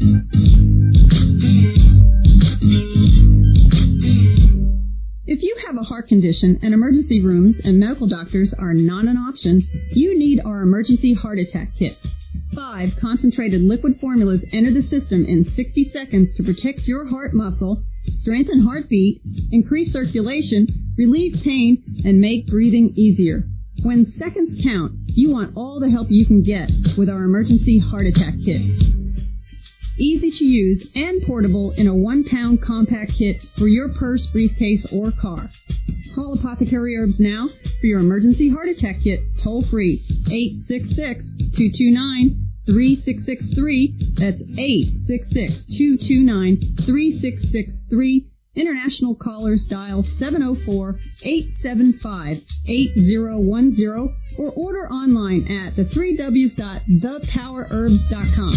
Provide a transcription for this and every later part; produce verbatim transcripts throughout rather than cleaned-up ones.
If you have a heart condition and emergency rooms and medical doctors are not an option, you need our emergency heart attack kit. Five concentrated liquid formulas enter the system in sixty seconds to protect your heart muscle, strengthen heartbeat, increase circulation, relieve pain, and make breathing easier. When seconds count, you want all the help you can get with our emergency heart attack kit. Easy to use and portable in a one-pound compact kit for your purse, briefcase, or car. Call Apothecary Herbs now for your emergency heart attack kit, toll-free, eight six six, two two nine, three six six three. That's eight six six, two two nine, three six six three. International callers dial seven oh four, eight seven five, eight oh one oh or order online at the three W's dot the power herbs dot com.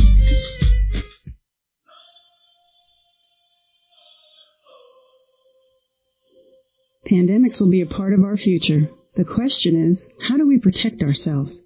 Pandemics will be a part of our future. The question is, how do we protect ourselves?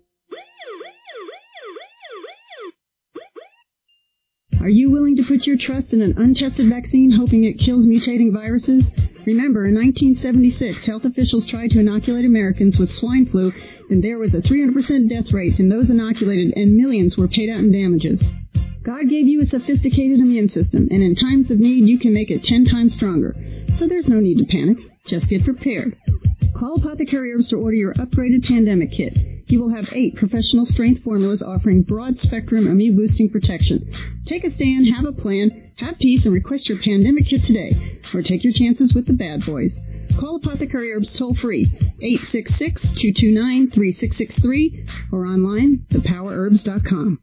Are you willing to put your trust in an untested vaccine hoping it kills mutating viruses? Remember, in nineteen seventy-six, health officials tried to inoculate Americans with swine flu, and there was a three hundred percent death rate in those inoculated, and millions were paid out in damages. God gave you a sophisticated immune system, and in times of need, you can make it ten times stronger. So there's no need to panic. Just get prepared. Call Apothecary Herbs to order your upgraded pandemic kit. You will have eight professional strength formulas offering broad-spectrum immune-boosting protection. Take a stand, have a plan, have peace, and request your pandemic kit today. Or take your chances with the bad boys. Call Apothecary Herbs toll-free, eight six six, two two nine, three six six three, or online, the power herbs dot com.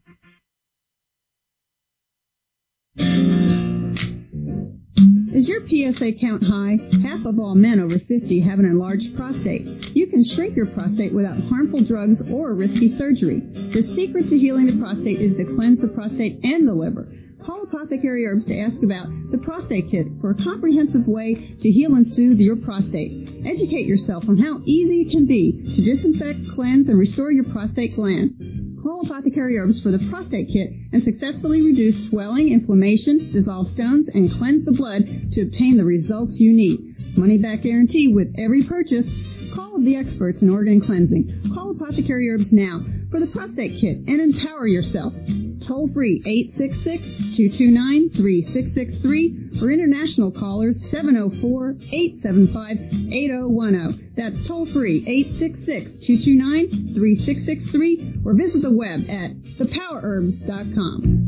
Is your P S A count high? Half of all men over fifty have an enlarged prostate. You can shrink your prostate without harmful drugs or risky surgery. The secret to healing the prostate is to cleanse the prostate and the liver. Call Apothecary Herbs to ask about the Prostate Kit for a comprehensive way to heal and soothe your prostate. Educate yourself on how easy it can be to disinfect, cleanse, and restore your prostate gland. Call Apothecary Herbs for the Prostate Kit and successfully reduce swelling, inflammation, dissolve stones, and cleanse the blood to obtain the results you need. Money-back guarantee with every purchase. Call the experts in organ cleansing. Call Apothecary Herbs now for the Prostate Kit and empower yourself. Toll-free eight six six, two two nine, three six six three or international callers seven oh four, eight seven five, eight oh one oh. That's toll-free eight six six, two two nine, three six six three or visit the web at the power herbs dot com.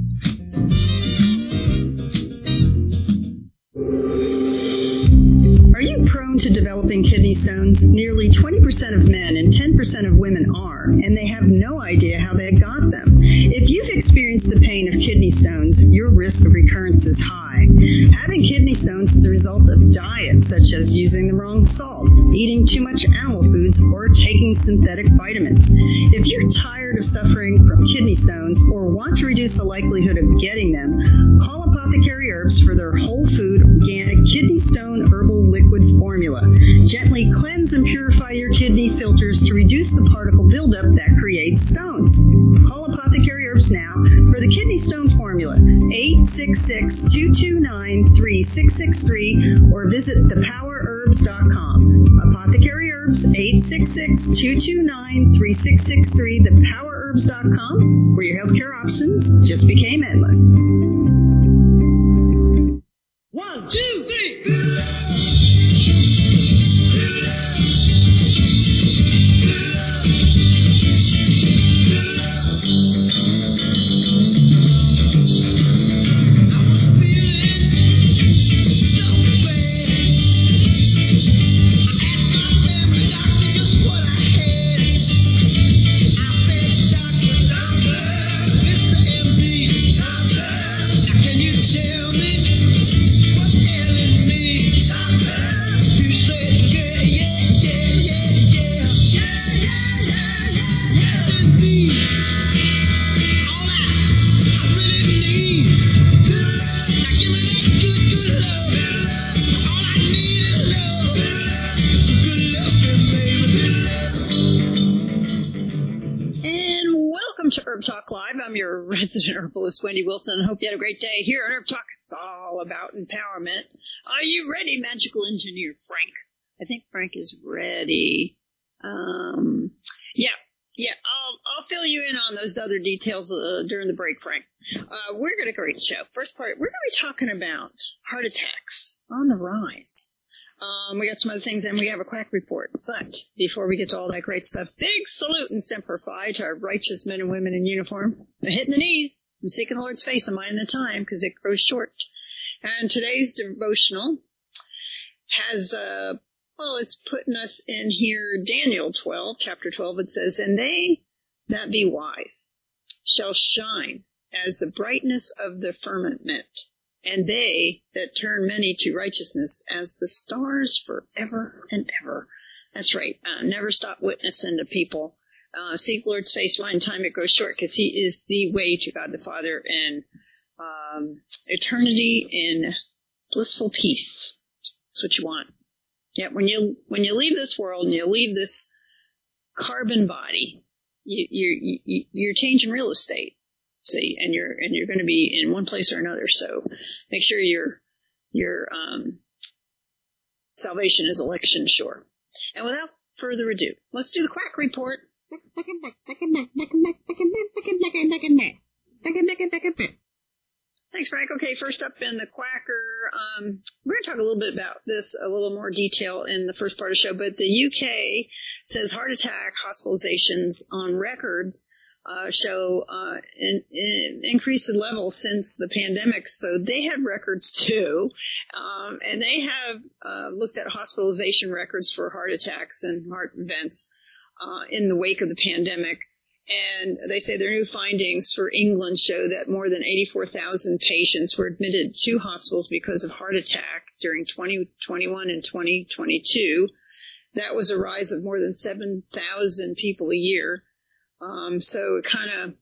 Are you prone to developing kidney stones? Nearly twenty percent of men and ten percent of women are, and they have no idea how they got them. If you've experienced the pain of kidney stones, your risk of recurrence is high. Having kidney stones is the result of diets such as using the wrong salt, eating too much animal foods, or taking synthetic vitamins. If you're tired of suffering from kidney stones or want to reduce the likelihood of getting them, call Apothecary Herbs for their whole food, organic kidney stone herbal liquid formula. Gently cleanse and purify your kidney filters to reduce the particle buildup that creates stones. Call Apothecary Herbs now for the kidney stone formula, eight six six, two two nine, three six six three or visit the power herbs dot com. Apothecary Herbs, eight six six, two two nine, three six six three, the power herbs dot com, where your healthcare options just became endless. One, two, three. I'm your resident herbalist, Wendy Wilson. I hope you had a great day. Here on Herb Talk, it's all about empowerment. Are you ready, magical engineer Frank? I think Frank is ready. Um, yeah, yeah, I'll, I'll fill you in on those other details uh, during the break, Frank. Uh, we're going to great show. First part, we're going to be talking about heart attacks on the rise. Um, we got some other things, and we have a quack report. But before we get to all that great stuff, big salute and semper fi to our righteous men and women in uniform. They're hitting the knees. I'm seeking the Lord's face and minding the time because it grows short. And today's devotional has, uh, well, it's putting us in here, Daniel twelve, chapter twelve. It says, "And they that be wise shall shine as the brightness of the firmament, and they that turn many to righteousness as the stars forever and ever." That's right. Uh, never stop witnessing to people. Uh, seek Lord's face, mind time, it goes short, because he is the way to God the Father and um, eternity in blissful peace. That's what you want. Yeah, when you when you leave this world and you leave this carbon body, you, you, you, you're changing real estate. See, and you're and you're going to be in one place or another. So make sure your your um, salvation is election sure. And without further ado, let's do the quack report. Thanks, Frank. Okay, first up in the quacker, um, we're going to talk a little bit about this, a little more detail in the first part of the show. But the U K says heart attack hospitalizations on records Uh, show uh, in, in increased levels since the pandemic. So they have records too, um, and they have uh, looked at hospitalization records for heart attacks and heart events uh, in the wake of the pandemic. And they say their new findings for England show that more than eighty-four thousand patients were admitted to hospitals because of heart attack during twenty twenty-one and twenty twenty-two. That was a rise of more than seven thousand people a year. Um, so it kind of,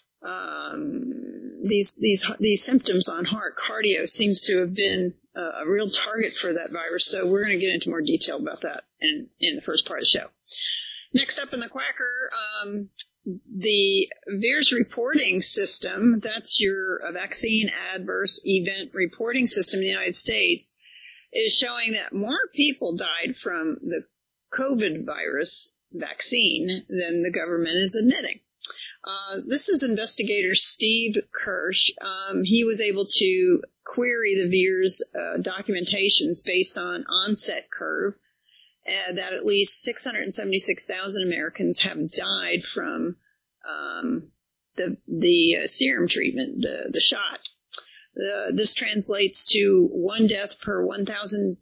um, these, these, these symptoms on heart, cardio seems to have been a, a real target for that virus. So we're going to get into more detail about that in, in the first part of the show. Next up in the quacker, um, the VAERS reporting system, that's your vaccine adverse event reporting system in the United States, is showing that more people died from the COVID virus vaccine than the government is admitting. Uh, this is investigator Steve Kirsch. Um, he was able to query the VAERS uh, documentations based on onset curve, uh, that at least six hundred seventy-six thousand Americans have died from um, the the uh, serum treatment, the, the shot. The, this translates to one death per one thousand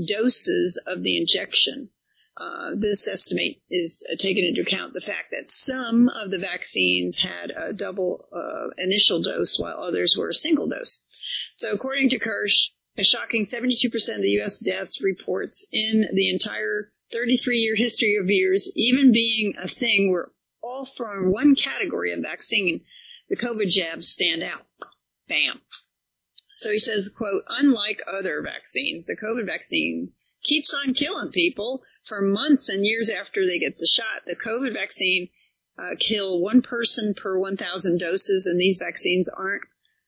doses of the injection. Uh, this estimate is uh, taken into account the fact that some of the vaccines had a double uh, initial dose while others were a single dose. So according to Kirsch, a shocking seventy-two percent of the U S deaths reports in the entire thirty-three year history of VAERS, even being a thing where all from one category of vaccine, the COVID jabs stand out. Bam. So he says, quote, "Unlike other vaccines, the COVID vaccine keeps on killing people for months and years after they get the shot. The COVID vaccine uh, kill one person per one thousand doses, and these vaccines aren't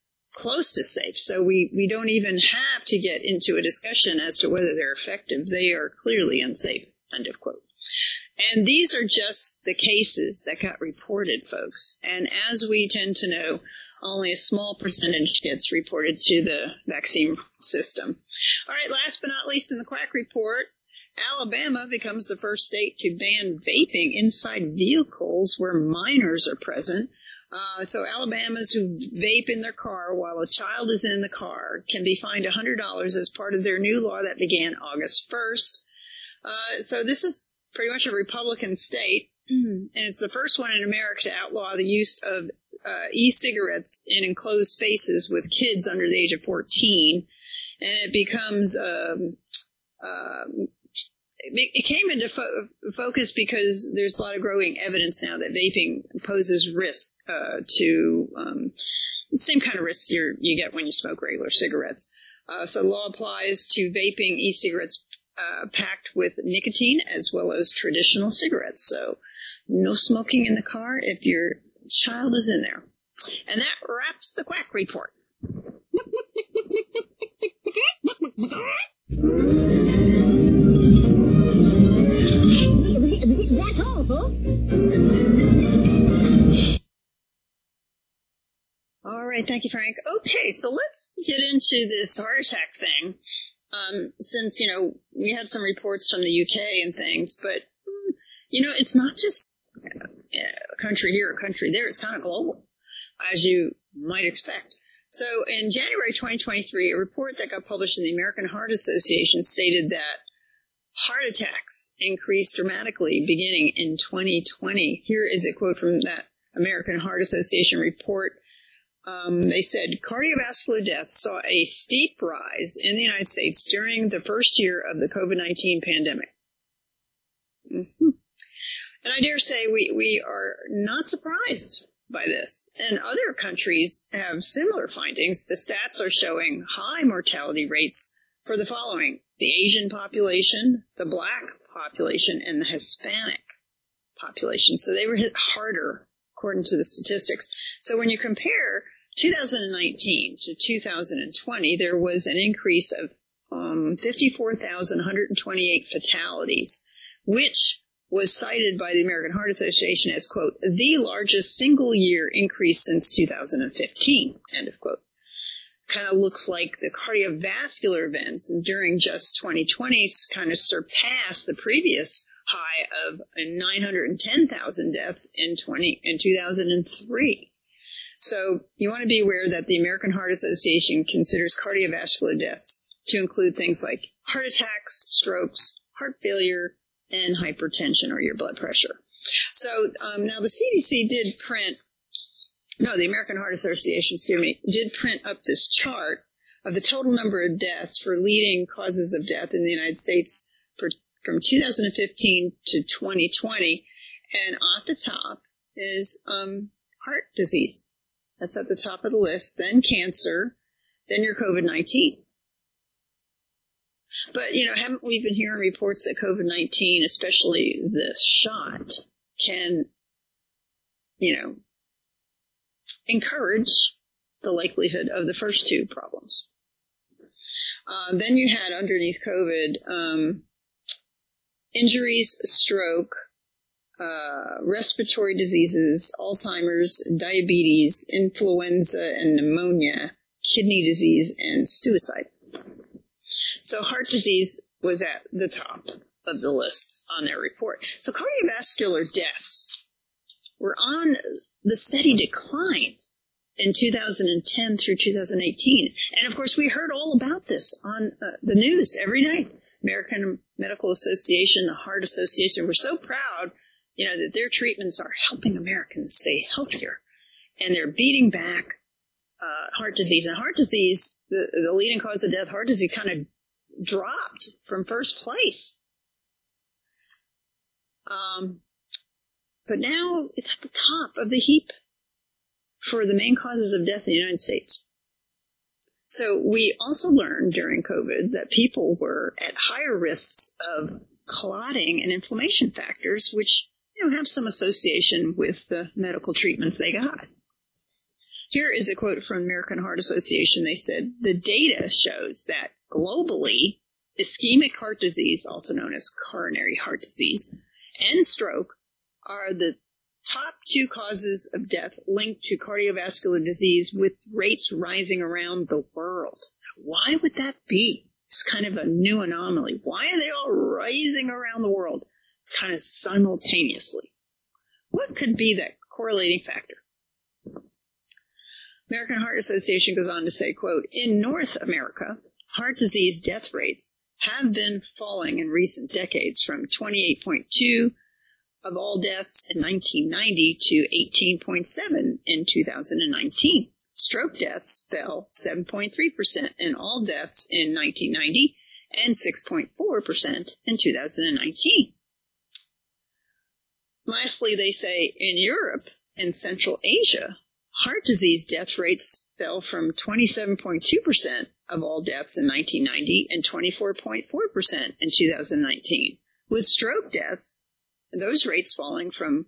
close to safe. So we, we don't even have to get into a discussion as to whether they're effective. They are clearly unsafe," end of quote. And these are just the cases that got reported, folks. And as we tend to know, only a small percentage gets reported to the vaccine system. All right, last but not least in the quack report, Alabama becomes the first state to ban vaping inside vehicles where minors are present. Uh, so Alabamans who vape in their car while a child is in the car can be fined one hundred dollars as part of their new law that began August first. Uh, so this is pretty much a Republican state, and it's the first one in America to outlaw the use of uh, e-cigarettes in enclosed spaces with kids under the age of fourteen. And it becomes... Um, um, It came into fo- focus because there's a lot of growing evidence now that vaping poses risk uh, to um, the same kind of risks you you get when you smoke regular cigarettes. Uh, so the law applies to vaping e-cigarettes uh, packed with nicotine as well as traditional cigarettes. So no smoking in the car if your child is in there. And that wraps the Quack Report. That's all, folks. All right, thank you, Frank. Okay, so let's get into this heart attack thing. Um, since, you know, we had some reports from the U K and things, but, you know, it's not just a country here, a country there. It's kind of global, as you might expect. So in January twenty twenty-three, a report that got published in the American Heart Association stated that heart attacks increased dramatically beginning in twenty twenty. Here is a quote from that American Heart Association report. Um, they said cardiovascular deaths saw a steep rise in the United States during the first year of the COVID nineteen pandemic. Mm-hmm. And I dare say we, we are not surprised by this. And other countries have similar findings. The stats are showing high mortality rates for the following: the Asian population, the Black population, and the Hispanic population. So they were hit harder, according to the statistics. So when you compare two thousand nineteen to two thousand twenty, there was an increase of um, fifty-four thousand one hundred twenty-eight fatalities, which was cited by the American Heart Association as, quote, the largest single-year increase since two thousand fifteen, end of quote. Kind of looks like the cardiovascular events during just twenty twenty kind of surpassed the previous high of nine hundred ten thousand deaths in twenty in two thousand three. So you want to be aware that the American Heart Association considers cardiovascular deaths to include things like heart attacks, strokes, heart failure, and hypertension or your blood pressure. So um, now the C D C did print, no, the American Heart Association, excuse me, did print up this chart of the total number of deaths for leading causes of death in the United States for, from two thousand fifteen to twenty twenty. And at the top is um, heart disease. That's at the top of the list. Then cancer. Then your COVID nineteen. But, you know, haven't we been hearing reports that COVID nineteen, especially this shot, can, you know, encourage the likelihood of the first two problems? Uh, then you had underneath COVID um, injuries, stroke, uh, respiratory diseases, Alzheimer's, diabetes, influenza and pneumonia, kidney disease, and suicide. So heart disease was at the top of the list on their report. So cardiovascular deaths were on the steady decline in two thousand ten through two thousand eighteen. And, of course, we heard all about this on uh, the news every night. American Medical Association, the Heart Association, we're so proud, you know, that their treatments are helping Americans stay healthier. And they're beating back uh, heart disease. And heart disease, the, the leading cause of death, heart disease, kind of dropped from first place. Um, but now it's at the top of the heap for the main causes of death in the United States. So we also learned during COVID that people were at higher risks of clotting and inflammation factors, which, you know, have some association with the medical treatments they got. Here is a quote from the American Heart Association. They said, the data shows that globally, ischemic heart disease, also known as coronary heart disease, and stroke are the top two causes of death linked to cardiovascular disease, with rates rising around the world. Why would that be? It's kind of a new anomaly. Why are they all rising around the world? It's kind of simultaneously. What could be that correlating factor? American Heart Association goes on to say, quote, in North America, heart disease death rates have been falling in recent decades from twenty-eight point two of all deaths in nineteen ninety to eighteen point seven in two thousand nineteen. Stroke deaths fell seven point three percent in all deaths in nineteen ninety and six point four percent in two thousand nineteen. Lastly, they say in Europe and Central Asia, heart disease death rates fell from twenty-seven point two percent of all deaths in nineteen ninety and twenty-four point four percent in two thousand nineteen, with stroke deaths, those rates falling from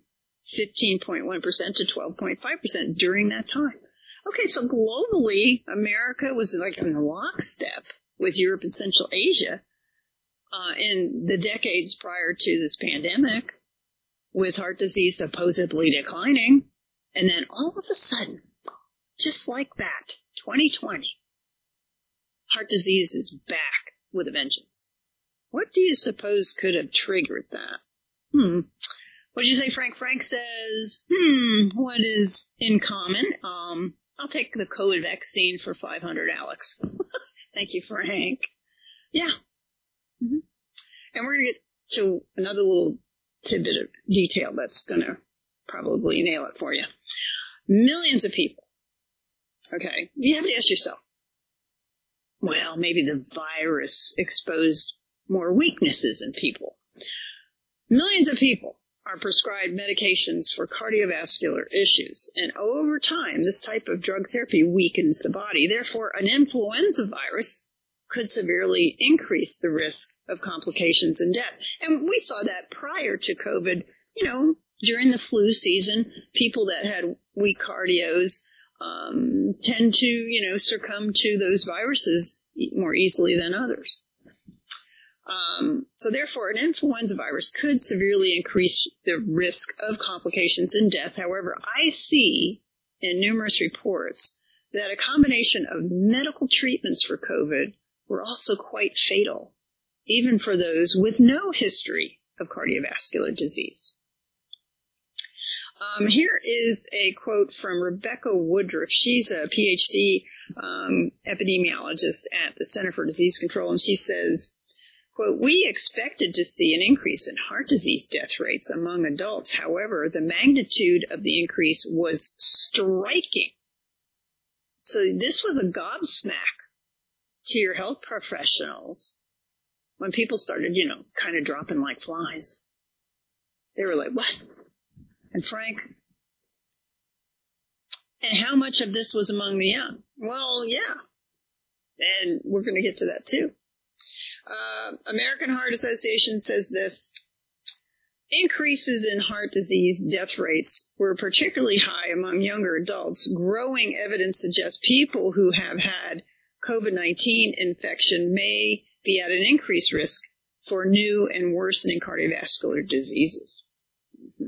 fifteen point one percent to twelve point five percent during that time. Okay, so globally, America was like in lockstep with Europe and Central Asia uh, in the decades prior to this pandemic, with heart disease supposedly declining. And then all of a sudden, just like that, twenty twenty, heart disease is back with a vengeance. What do you suppose could have triggered that? Hmm. What did you say, Frank? Frank says, hmm, what is in common? Um, I'll take the COVID vaccine for five hundred, Alex. Thank you, Frank. Yeah. Mm-hmm. And we're going to get to another little tidbit of detail that's going to probably nail it for you. Millions of people. Okay. You have to ask yourself, well, maybe the virus exposed more weaknesses in people. Millions of people are prescribed medications for cardiovascular issues, and over time, this type of drug therapy weakens the body. Therefore, an influenza virus could severely increase the risk of complications and death. And we saw that prior to COVID, you know, during the flu season, people that had weak cardios um, tend to, you know, succumb to those viruses more easily than others. Um, so therefore, an influenza virus could severely increase the risk of complications and death. However, I see in numerous reports that a combination of medical treatments for COVID were also quite fatal, even for those with no history of cardiovascular disease. Um, here is a quote from Rebecca Woodruff. She's a P H D um, epidemiologist at the Center for Disease Control, and she says, quote, we expected to see an increase in heart disease death rates among adults. However, the magnitude of the increase was striking. So this was a gobsmack to your health professionals when people started, you know, kind of dropping like flies. They were like, what? And Frank, and how much of this was among the young? Well, yeah. And we're going to get to that too. Uh, American Heart Association says this. Increases in heart disease death rates were particularly high among younger adults. Growing evidence suggests people who have had COVID nineteen infection may be at an increased risk for new and worsening cardiovascular diseases. Mm-hmm.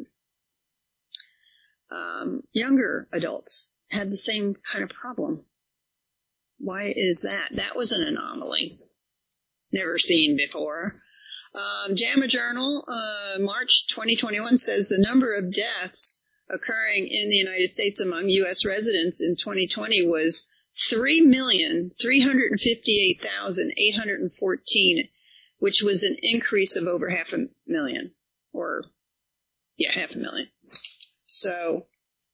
Um, younger adults had the same kind of problem. Why is that? That was an anomaly. Never seen before. Um, JAMA Journal, uh, March twenty twenty-one says the number of deaths occurring in the United States among U S residents in twenty twenty was three million three hundred fifty-eight thousand eight hundred fourteen, which was an increase of over half a million, or, yeah, half a million. So,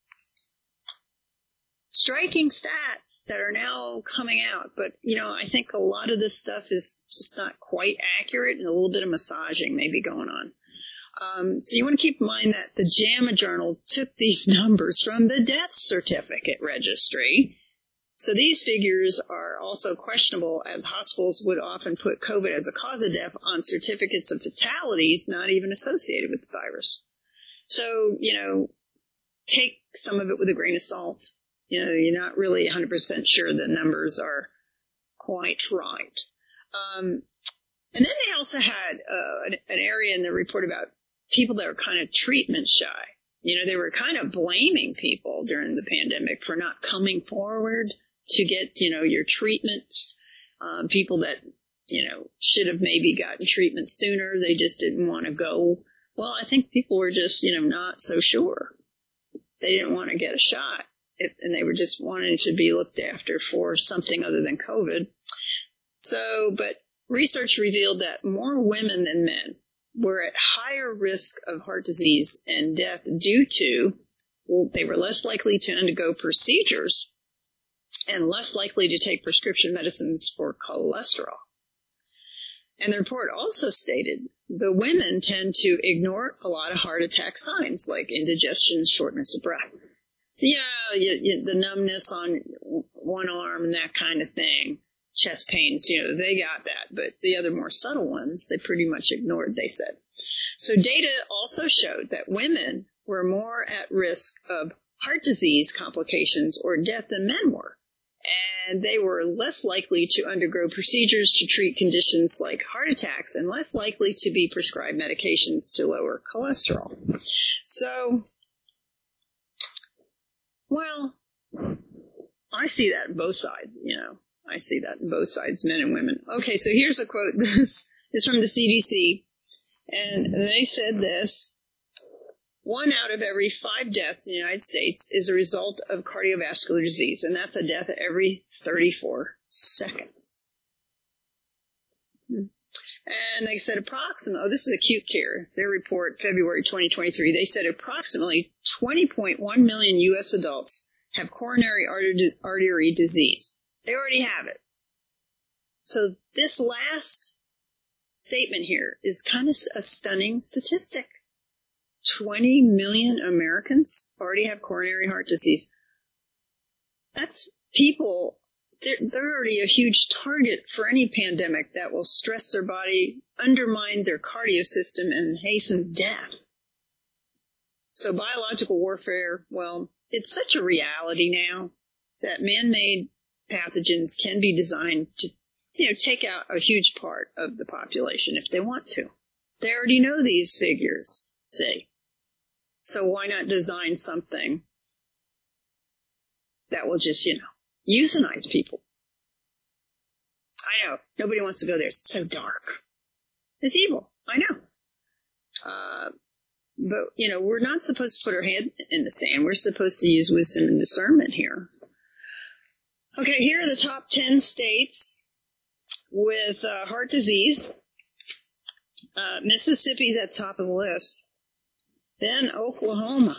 striking stats that are now coming out. But, you know, I think a lot of this stuff is just not quite accurate, and a little bit of massaging may be going on. Um, so you want to keep in mind that the JAMA Journal took these numbers from the death certificate registry. So these figures are also questionable, as hospitals would often put COVID as a cause of death on certificates of fatalities not even associated with the virus. So, you know, take some of it with a grain of salt. You know, you're not really one hundred percent sure the numbers are quite right. Um, and then they also had uh, an, an area in the report about people that were kind of treatment shy. You know, they were kind of blaming people during the pandemic for not coming forward to get, you know, your treatments. Um, people that, you know, should have maybe gotten treatment sooner. They just didn't want to go. Well, I think people were just, you know, not so sure. They didn't want to get a shot. If, and they were just wanting to be looked after for something other than COVID. So, but research revealed that more women than men were at higher risk of heart disease and death due to, well, they were less likely to undergo procedures and less likely to take prescription medicines for cholesterol. And the report also stated the women tend to ignore a lot of heart attack signs like indigestion, shortness of breath. Yeah, you, you, the numbness on one arm and that kind of thing, chest pains, you know, they got that. But the other more subtle ones, they pretty much ignored, they said. So data also showed that women were more at risk of heart disease complications or death than men were. And they were less likely to undergo procedures to treat conditions like heart attacks and less likely to be prescribed medications to lower cholesterol. So, well, I see that on both sides, you know. I see that on both sides, men and women. Okay, so here's a quote. This is from the C D C. And they said this: one out of every five deaths in the United States is a result of cardiovascular disease, and that's a death every thirty-four seconds. And they said approximately, oh, this is Acute Care, their report, February twenty twenty-three, they said approximately twenty point one million U S adults have coronary artery disease. They already have it. So this last statement here is kind of a stunning statistic. twenty million Americans already have coronary heart disease. That's people, they're, they're already a huge target for any pandemic that will stress their body, undermine their cardio system, and hasten death. So biological warfare, well, it's such a reality now that man-made pathogens can be designed to, you know, take out a huge part of the population if they want to. They already know these figures, see. So why not design something that will just, you know, euthanize people? I know. Nobody wants to go there. It's so dark. It's evil. I know. Uh, but, you know, we're not supposed to put our head in the sand. We're supposed to use wisdom and discernment here. Okay, here are the top ten states with uh, heart disease. Uh, Mississippi's at the top of the list. Then Oklahoma.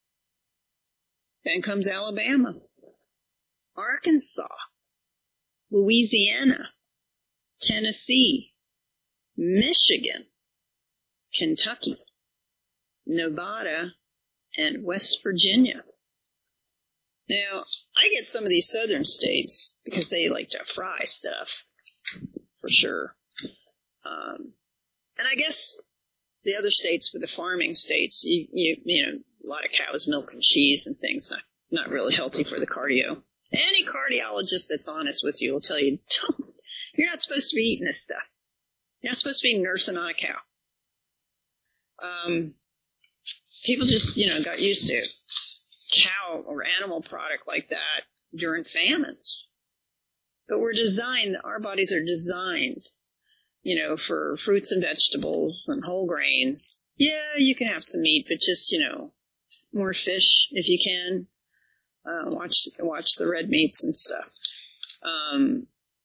Then comes Alabama, Arkansas, Louisiana, Tennessee, Michigan, Kentucky, Nevada, and West Virginia. Now, I get some of these southern states because they like to fry stuff, for sure. Um, and I guess the other states, with the farming states, you, you you know, a lot of cows, milk, and cheese and things, not not really healthy for the cardio. Any cardiologist that's honest with you will tell you, don't, you're not supposed to be eating this stuff. You're not supposed to be nursing on a cow. Um, people just, you know, got used to cow or animal product like that during famines. But we're designed, our bodies are designed, you know, for fruits and vegetables and whole grains. Yeah, you can have some meat, but just, you know, more fish if you can. Uh, watch watch the red meats and stuff. Um,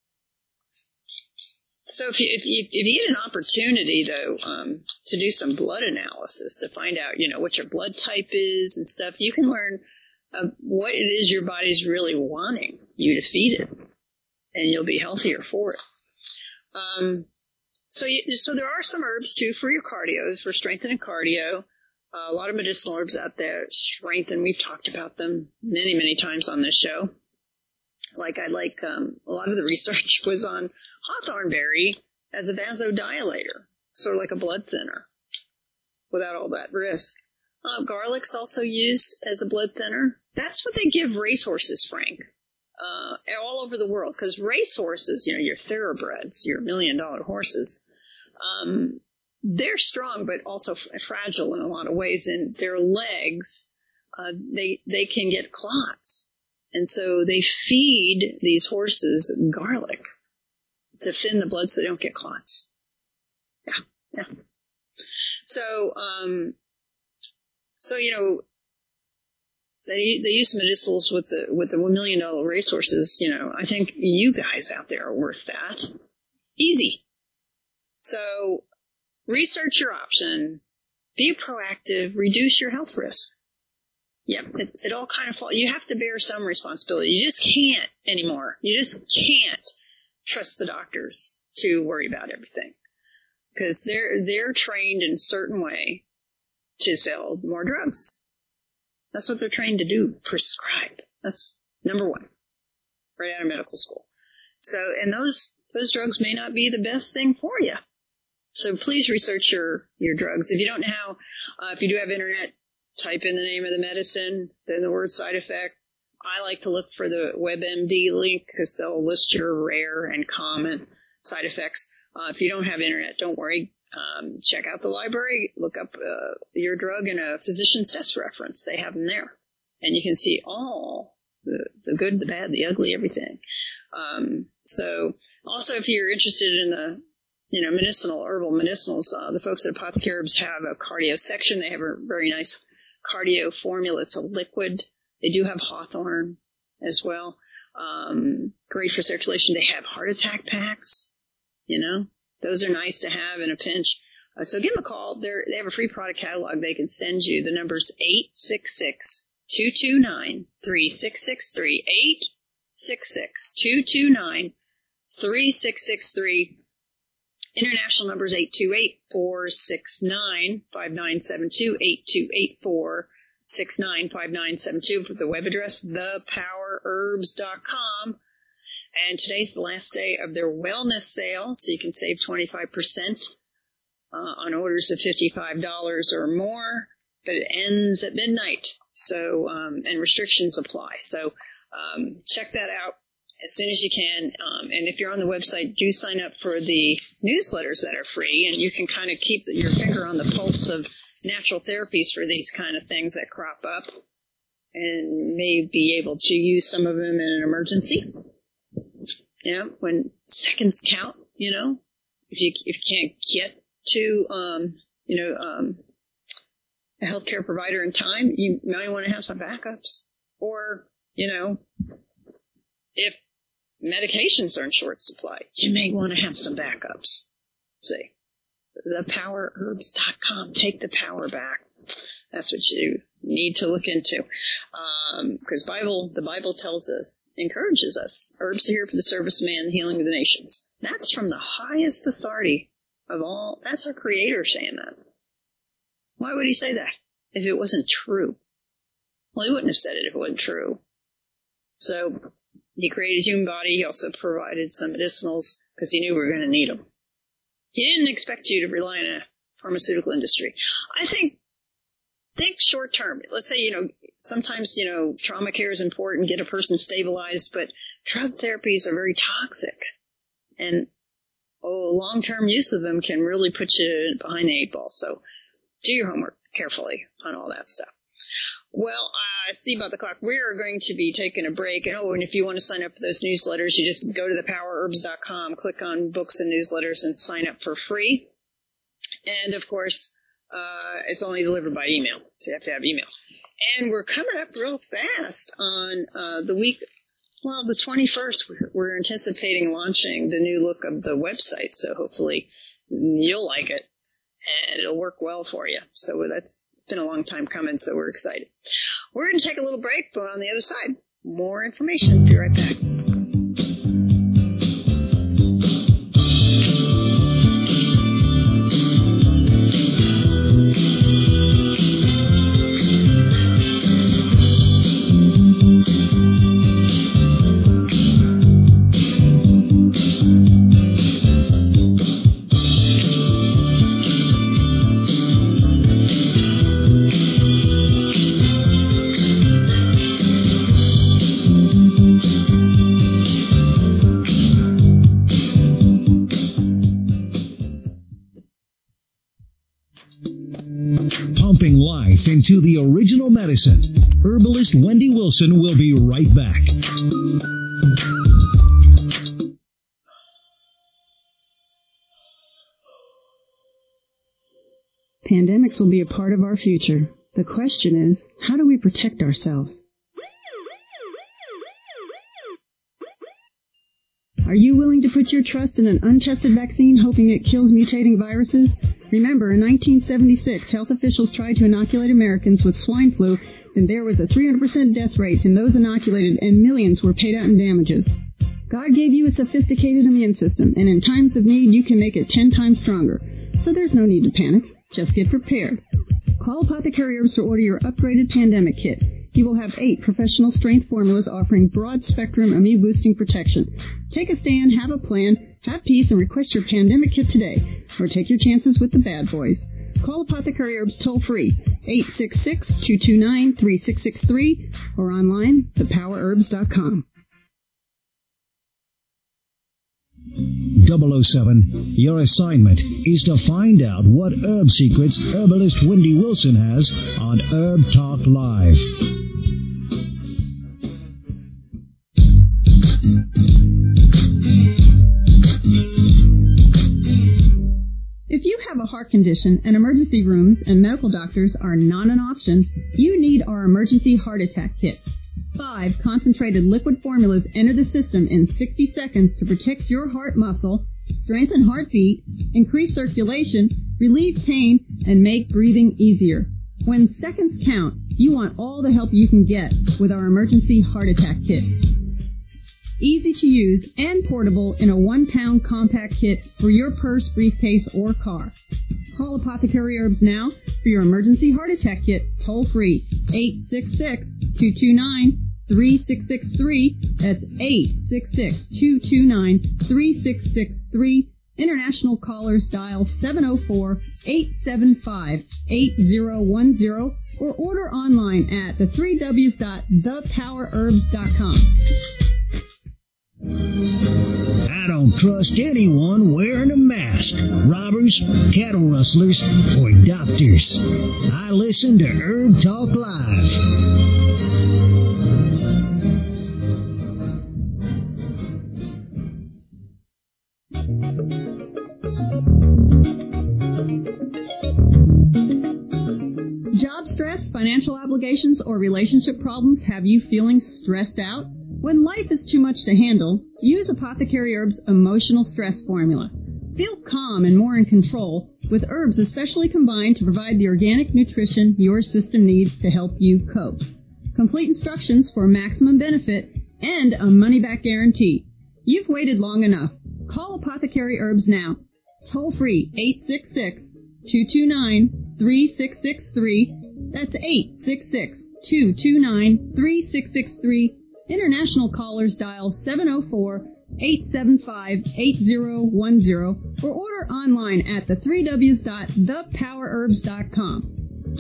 so if you, if you if you get an opportunity though um, to do some blood analysis to find out, you know, what your blood type is and stuff, you can learn uh, what it is your body's really wanting you to feed it, and you'll be healthier for it. Um, so you, so there are some herbs too for your cardio, for strengthening cardio. Uh, a lot of medicinal herbs out there strengthen. We've talked about them many, many times on this show. Like I like, um, a lot of the research was on hawthorn berry as a vasodilator, sort of like a blood thinner, without all that risk. Uh, garlic's also used as a blood thinner. That's what they give racehorses, Frank, uh, all over the world. Because racehorses, you know, your thoroughbreds, your million-dollar horses, um, they're strong, but also f- fragile in a lot of ways. And their legs, uh, they they can get clots. And so they feed these horses garlic to thin the blood so they don't get clots. Yeah, yeah. So, um, so you know, they they use medicinals with the with the million dollar racehorses. You know, I think you guys out there are worth that. Easy. So research your options. Be proactive. Reduce your health risk. Yep, it, it all kind of falls. You have to bear some responsibility. You just can't anymore. You just can't trust the doctors to worry about everything, because they're they're trained in a certain way to sell more drugs. That's what they're trained to do. Prescribe. That's number one, right out of medical school. So, and those those drugs may not be the best thing for you. So please research your your drugs. If you don't know how, uh, if you do have internet, type in the name of the medicine, then the word side effect. I like to look for the WebMD link because they'll list your rare and common side effects. Uh, if you don't have internet, don't worry. Um, check out the library, look up uh, your drug in a physician's desk reference. They have them there. And you can see all the, the good, the bad, the ugly, everything. Um, so also if you're interested in the, you know, medicinal, herbal medicinals, uh, the folks at Apothecary Herbs have a cardio section. They have a very nice cardio formula. It's a liquid. They do have hawthorn as well. Um, great for circulation. They have heart attack packs, you know. Those are nice to have in a pinch. Uh, so give them a call. They're, they have a free product catalog they can send you. The number's eight six six, two two nine, three six six three. eight six six, two two nine, three six six three. International number is eight two eight, four six nine, five nine seven two, eight two eight, four six nine, five nine seven two. For the web address, the power herbs dot com. And today's the last day of their wellness sale, so you can save twenty-five percent uh, on orders of fifty-five dollars or more, but it ends at midnight, so um, and restrictions apply. So um, check that out as soon as you can. Um, and if you're on the website, do sign up for the newsletters that are free, and you can kind of keep your finger on the pulse of natural therapies for these kind of things that crop up and may be able to use some of them in an emergency. You know, when seconds count, you know, if you if you can't get to, um, you know, um, a healthcare provider in time, you might want to have some backups. Or, you know, if medications are in short supply, you may want to have some backups. See, the power herbs dot com. Take the power back. That's what you need to look into. Because um, Bible, the Bible tells us, encourages us, herbs are here for the service of man, the healing of the nations. That's from the highest authority of all. That's our Creator saying that. Why would he say that if it wasn't true? Well, he wouldn't have said it if it wasn't true. So he created human body. He also provided some medicinals because he knew we were going to need them. He didn't expect you to rely on a pharmaceutical industry. I think Think short term. Let's say, you know, sometimes, you know, trauma care is important, get a person stabilized, but drug therapies are very toxic. And oh, long-term use of them can really put you behind the eight ball. So do your homework carefully on all that stuff. Well, I see about the clock. We are going to be taking a break. And, oh, and if you want to sign up for those newsletters, you just go to the power herbs dot com, click on books and newsletters, and sign up for free. And, of course, Uh, it's only delivered by email, so you have to have email. And we're coming up real fast on uh, the week, well, the twenty-first, we're, we're anticipating launching the new look of the website, so hopefully you'll like it, and it'll work well for you. So that's been a long time coming, so we're excited. We're going to take a little break, but on the other side, more information. Be right back. Pumping life into the original medicine. Herbalist Wendy Wilson will be right back. Pandemics will be a part of our future. The question is, how do we protect ourselves? Are you willing to put your trust in an untested vaccine hoping it kills mutating viruses? Remember, in nineteen seventy-six, health officials tried to inoculate Americans with swine flu, and there was a three hundred percent death rate in those inoculated, and millions were paid out in damages. God gave you a sophisticated immune system, and in times of need, you can make it ten times stronger. So there's no need to panic. Just get prepared. Call Apothecary Herbs to order your upgraded pandemic kit. You will have eight professional strength formulas offering broad-spectrum immune-boosting protection. Take a stand, have a plan, have peace, and request your pandemic kit today. Or take your chances with the bad boys. Call Apothecary Herbs toll-free, eight six six, two two nine, three six six three, or online, the power herbs dot com. double oh seven, your assignment is to find out what herb secrets herbalist Wendy Wilson has on Herb Talk Live. If you have a heart condition and emergency rooms and medical doctors are not an option, you need our Emergency Heart Attack Kit. Five concentrated liquid formulas enter the system in sixty seconds to protect your heart muscle, strengthen heartbeat, increase circulation, relieve pain, and make breathing easier. When seconds count, you want all the help you can get with our Emergency Heart Attack Kit. Easy to use and portable in a one-pound compact kit for your purse, briefcase, or car. Call Apothecary Herbs now for your Emergency Heart Attack Kit toll-free, eight six six, two two nine, three six six three. That's eight six six, two two nine, three six six three. International callers dial seven oh four, eight seven five, eight oh one oh or order online at the three W's dot the power herbs dot com. I don't trust anyone wearing a mask. Robbers, cattle rustlers, or doctors. I listen to Herb Talk Live. Job stress, financial obligations, or relationship problems have you feeling stressed out? When life is too much to handle, use Apothecary Herbs Emotional Stress Formula. Feel calm and more in control with herbs especially combined to provide the organic nutrition your system needs to help you cope. Complete instructions for maximum benefit and a money-back guarantee. You've waited long enough. Call Apothecary Herbs now. Toll free, eight six six, two two nine, three six six three. That's eight six six, two two nine, three six six three. International callers dial seven oh four, eight seven five, eight oh one oh or order online at the three W's dot the power herbs dot com.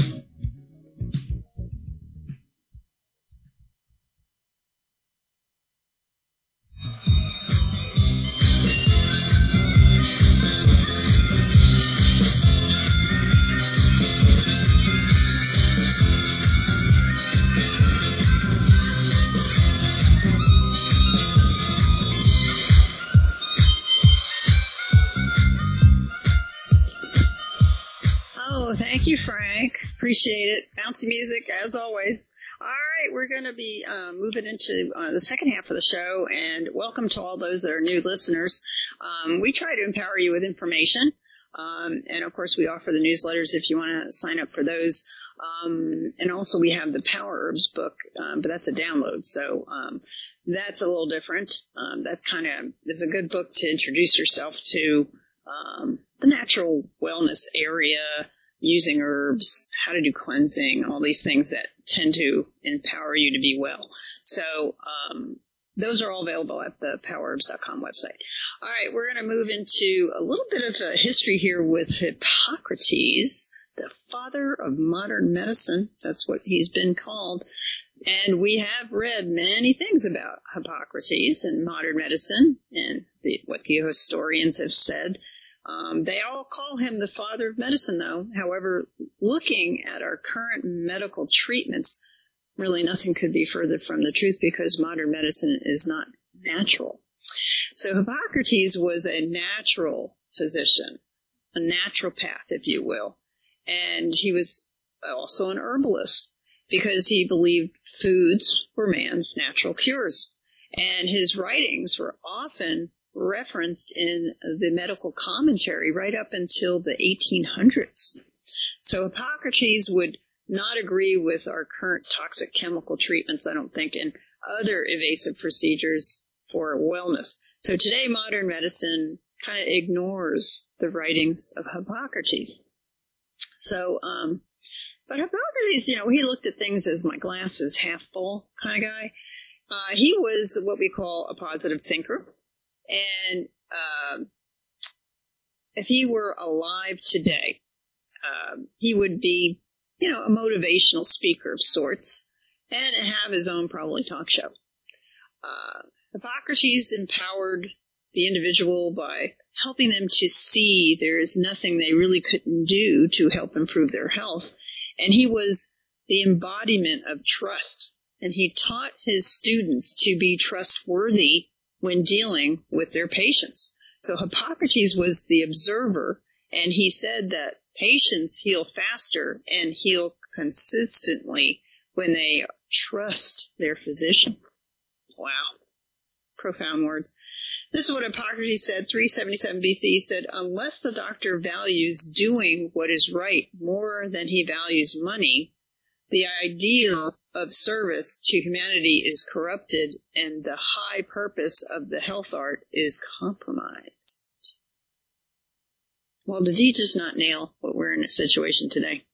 Thank you, Frank. Appreciate it. Bouncy music, as always. All right, we're going to be uh, moving into uh, the second half of the show, and welcome to all those that are new listeners. Um, we try to empower you with information, um, and, of course, we offer the newsletters if you want to sign up for those. Um, and also we have the Power Herbs book, um, but that's a download, so um, that's a little different. Um, that kind of is a good book to introduce yourself to um, the natural wellness area, using herbs, how to do cleansing, all these things that tend to empower you to be well. So um, those are all available at the power herbs dot com website. All right, we're going to move into a little bit of a history here with Hippocrates, the father of modern medicine. That's what he's been called. And we have read many things about Hippocrates and modern medicine and the, what the historians have said. Um, they all call him the father of medicine, though. However, looking at our current medical treatments, really nothing could be further from the truth because modern medicine is not natural. So Hippocrates was a natural physician, a naturopath, if you will. And he was also an herbalist because he believed foods were man's natural cures. And his writings were often referenced in the medical commentary right up until the eighteen hundreds. So Hippocrates would not agree with our current toxic chemical treatments, I don't think, and other evasive procedures for wellness. So today modern medicine kind of ignores the writings of Hippocrates. So, um, but Hippocrates, you know, he looked at things as my glass is half full kind of guy. Uh, he was what we call a positive thinker. And uh, if he were alive today, uh, he would be, you know, a motivational speaker of sorts and have his own probably talk show. Uh, Hippocrates empowered the individual by helping them to see there is nothing they really couldn't do to help improve their health. And he was the embodiment of trust. And he taught his students to be trustworthy when dealing with their patients. So Hippocrates was the observer, and he said that patients heal faster and heal consistently when they trust their physician. Wow. Profound words. This is what Hippocrates said, three seventy-seven B C. He said, unless the doctor values doing what is right more than he values money, the ideal of service to humanity is corrupted and the high purpose of the health art is compromised. Well, did he just not nail what we're in a situation today?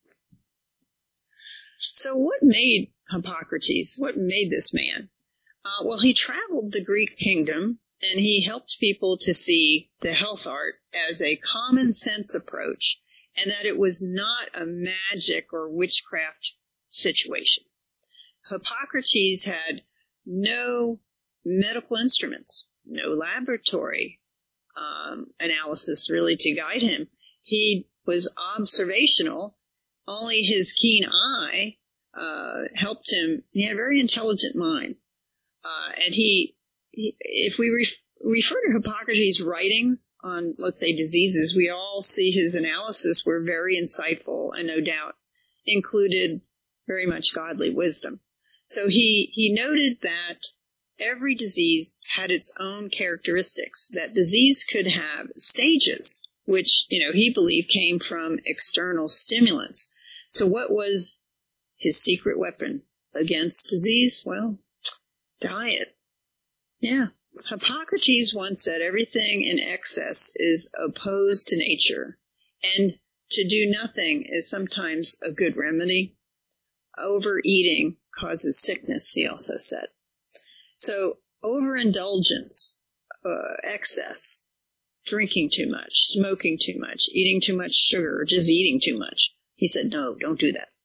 So what made Hippocrates? What made this man? Uh, well, he traveled the Greek kingdom, and he helped people to see the health art as a common sense approach, and that it was not a magic or witchcraft situation. Hippocrates had no medical instruments, no laboratory um, analysis really to guide him. He was observational. Only his keen eye uh, helped him. He had a very intelligent mind. Uh, and he, he, if we ref, refer to Hippocrates' writings on, let's say, diseases, we all see his analysis were very insightful and no doubt included very much godly wisdom. So he, he noted that every disease had its own characteristics, that disease could have stages, which, you know, he believed came from external stimulants. So what was his secret weapon against disease? Well, diet. Yeah. Hippocrates once said everything in excess is opposed to nature, and to do nothing is sometimes a good remedy. Overeating causes sickness, he also said. So overindulgence, uh, excess, drinking too much, smoking too much, eating too much sugar, or just eating too much. He said, no, don't do that.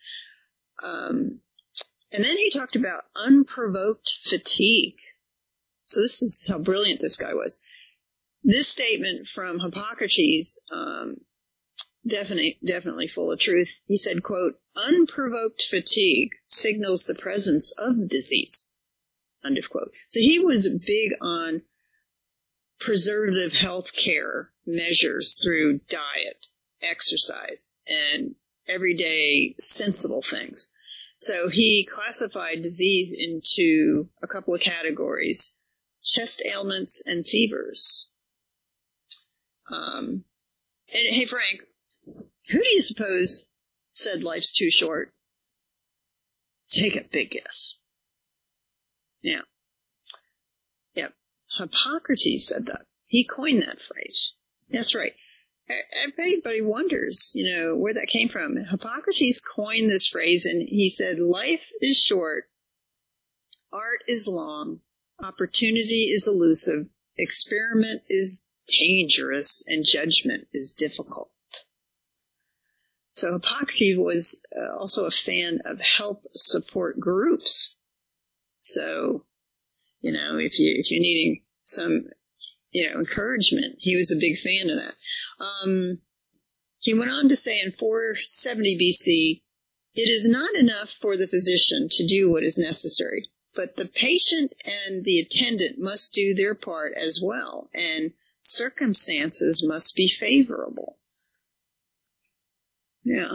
Um, and then he talked about unprovoked fatigue. So this is how brilliant this guy was. This statement from Hippocrates, um, definitely, definitely full of truth. He said, quote, unprovoked fatigue signals the presence of disease, end of quote. So he was big on preservative health care measures through diet, exercise, and everyday sensible things. So he classified disease into a couple of categories, chest ailments and fevers. Um, and hey, Frank, who do you suppose said life's too short? Take a big guess. Yeah. Yep. Hippocrates said that. He coined that phrase. That's right. Everybody wonders, you know, where that came from. Hippocrates coined this phrase, and he said, life is short, art is long, opportunity is elusive, experiment is dangerous, and judgment is difficult. So Hippocrates was uh, also a fan of help support groups. So, you know, if you if you're needing some, you know, encouragement, he was a big fan of that. Um, he went on to say in four seventy B C, it is not enough for the physician to do what is necessary, but the patient and the attendant must do their part as well, and circumstances must be favorable. Yeah.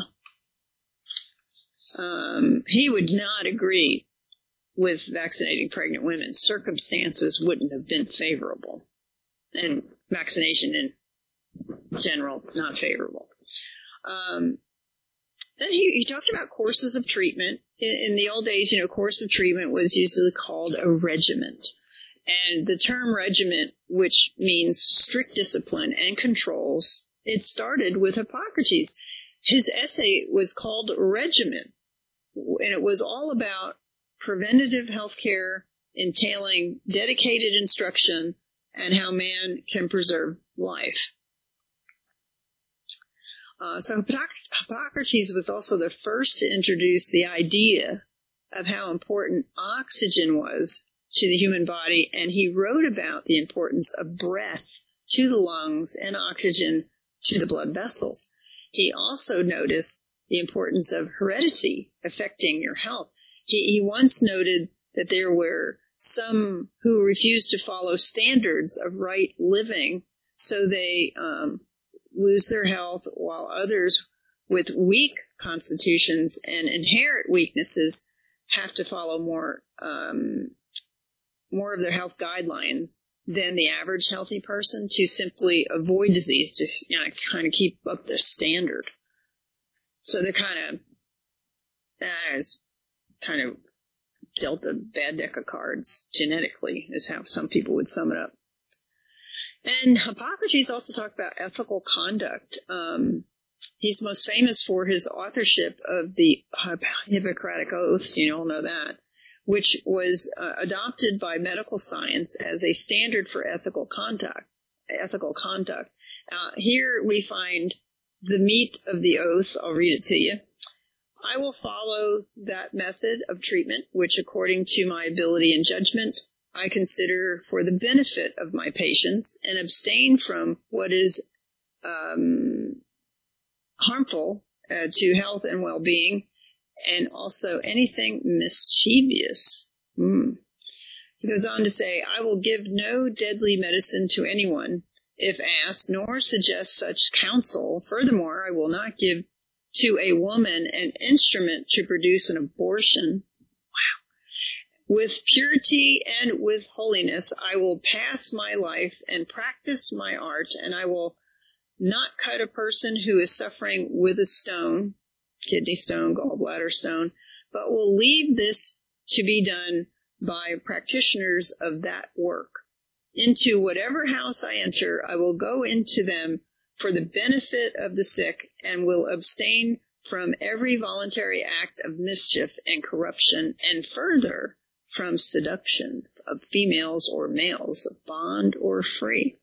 Um, he would not agree with vaccinating pregnant women. Circumstances wouldn't have been favorable. And vaccination in general, not favorable. Um, then he, he talked about courses of treatment. In, in the old days, you know, course of treatment was usually called a regiment. And the term regiment, which means strict discipline and controls, it started with Hippocrates. His essay was called Regimen, and it was all about preventative health care entailing dedicated instruction and how man can preserve life. Uh, so Hippocrates was also the first to introduce the idea of how important oxygen was to the human body, and he wrote about the importance of breath to the lungs and oxygen to the blood vessels. He also noticed the importance of heredity affecting your health. He, he once noted that there were some who refused to follow standards of right living, so they um, lose their health, while others with weak constitutions and inherent weaknesses have to follow more um, more of their health guidelines than the average healthy person to simply avoid disease, to you know, kind of keep up their standard. So they're kind of that is kind of dealt a bad deck of cards genetically, is how some people would sum it up. And Hippocrates also talked about ethical conduct. Um, he's most famous for his authorship of the Hippocratic Oath, you all know that, which was uh, adopted by medical science as a standard for ethical conduct. Ethical conduct. Uh, here we find the meat of the oath. I'll read it to you. I will follow that method of treatment, which according to my ability and judgment, I consider for the benefit of my patients, and abstain from what is um, harmful uh, to health and well-being, and also anything mischievous. Mm. He goes on to say, I will give no deadly medicine to anyone if asked, nor suggest such counsel. Furthermore, I will not give to a woman an instrument to produce an abortion. Wow. With purity and with holiness, I will pass my life and practice my art, and I will not cut a person who is suffering with a stone, kidney stone, gallbladder stone, but will leave this to be done by practitioners of that work. Into whatever house I enter, I will go into them for the benefit of the sick, and will abstain from every voluntary act of mischief and corruption, and further from seduction of females or males, of bond or free.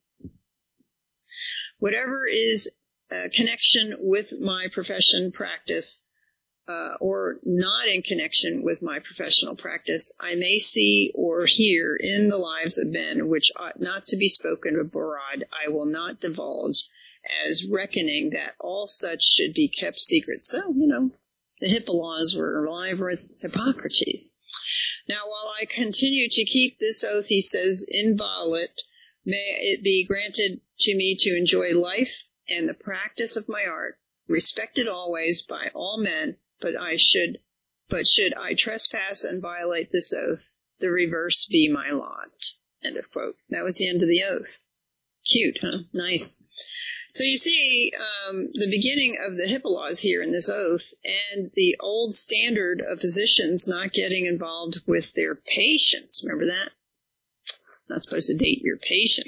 Whatever is a connection with my profession practice, uh, or not in connection with my professional practice, I may see or hear in the lives of men which ought not to be spoken abroad, I will not divulge, as reckoning that all such should be kept secret. So, you know, the HIPAA laws were alive with Hippocrates. Now, while I continue to keep this oath, he says, inviolate, may it be granted to me to enjoy life and the practice of my art, respected always by all men, but I should, but should I trespass and violate this oath, the reverse be my lot. End of quote. That was the end of the oath. Cute, huh? Nice. So you see um, the beginning of the HIPAA laws here in this oath, and the old standard of physicians not getting involved with their patients. Remember that? Not supposed to date your patient.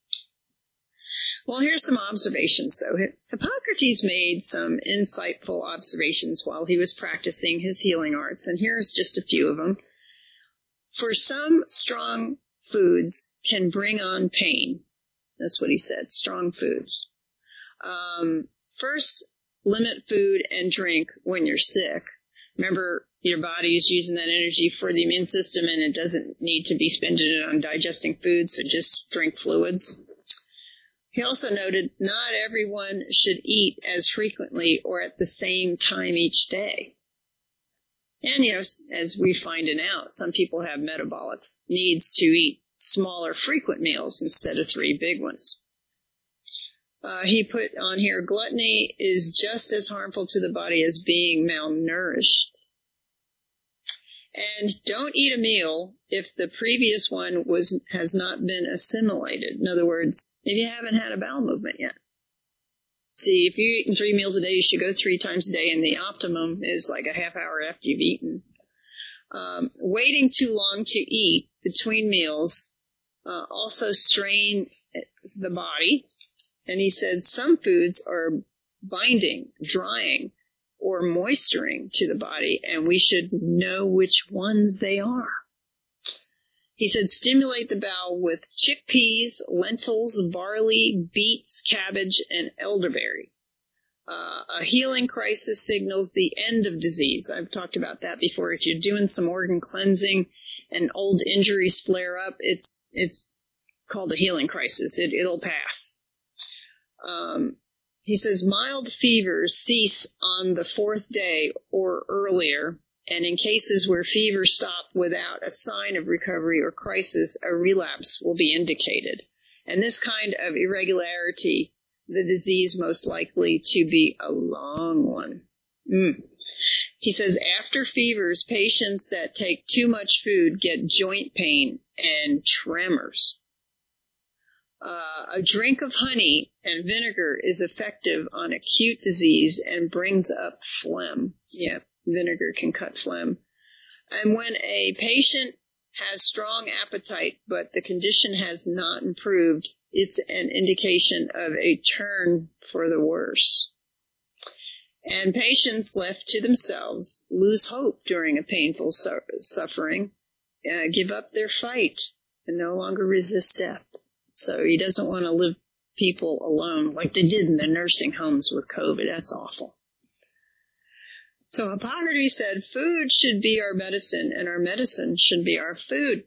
Well, here's some observations, though. Hippocrates made some insightful observations while he was practicing his healing arts, and here's just a few of them. For some, strong foods can bring on pain. That's what he said, strong foods. Um, first, limit food and drink when you're sick. Remember, your body is using that energy for the immune system, and it doesn't need to be spending it on digesting food, so just drink fluids. He also noted not everyone should eat as frequently or at the same time each day. And, you know, as we find it out, some people have metabolic needs to eat smaller, frequent meals instead of three big ones. Uh, he put on here, gluttony is just as harmful to the body as being malnourished. And don't eat a meal if the previous one was has not been assimilated. In other words, if you haven't had a bowel movement yet. See, if you're eating three meals a day, you should go three times a day, and the optimum is like a half hour after you've eaten. Um, waiting too long to eat between meals uh, also strain the body. And he said some foods are binding, drying, or moisturing to the body, and we should know which ones they are. He said stimulate the bowel with chickpeas, lentils, barley, beets, cabbage, and elderberry. Uh, a healing crisis signals the end of disease. I've talked about that before. If you're doing some organ cleansing and old injuries flare up, it's it's called a healing crisis. It, it'll pass. Um, he says mild fevers cease on the fourth day or earlier, and in cases where fevers stop without a sign of recovery or crisis, a relapse will be indicated. And this kind of irregularity, the disease most likely to be a long one. Mm. He says after fevers, patients that take too much food get joint pain and tremors. Uh, a drink of honey and vinegar is effective on acute disease and brings up phlegm. Yeah, vinegar can cut phlegm. And when a patient has strong appetite, but the condition has not improved, it's an indication of a turn for the worse. And patients left to themselves lose hope during a painful su- suffering, uh, give up their fight, and no longer resist death. So he doesn't want to leave people alone like they did in the nursing homes with COVID. That's awful. So Hippocrates said food should be our medicine and our medicine should be our food.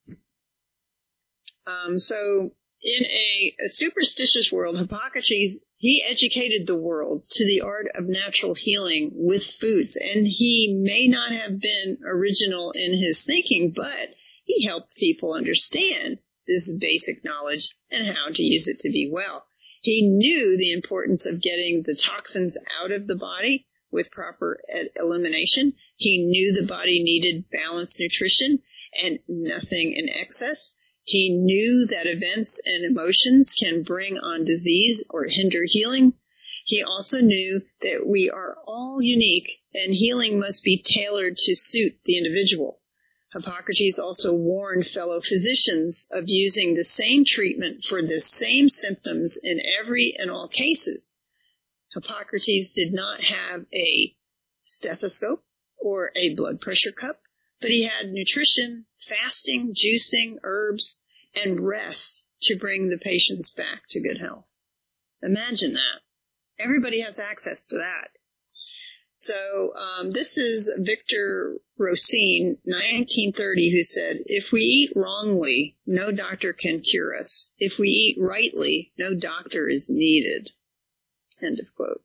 Um, so in a, a superstitious world, Hippocrates, he educated the world to the art of natural healing with foods. And he may not have been original in his thinking, but he helped people understand this basic knowledge and how to use it to be well. He knew the importance of getting the toxins out of the body with proper elimination. He knew the body needed balanced nutrition and nothing in excess. He knew that events and emotions can bring on disease or hinder healing. He also knew that we are all unique and healing must be tailored to suit the individual. Hippocrates also warned fellow physicians of using the same treatment for the same symptoms in every and all cases. Hippocrates did not have a stethoscope or a blood pressure cup, but he had nutrition, fasting, juicing, herbs, and rest to bring the patients back to good health. Imagine that. Everybody has access to that. So um, this is Victor Rosine, nineteen thirty, who said, if we eat wrongly, no doctor can cure us. If we eat rightly, no doctor is needed. End of quote.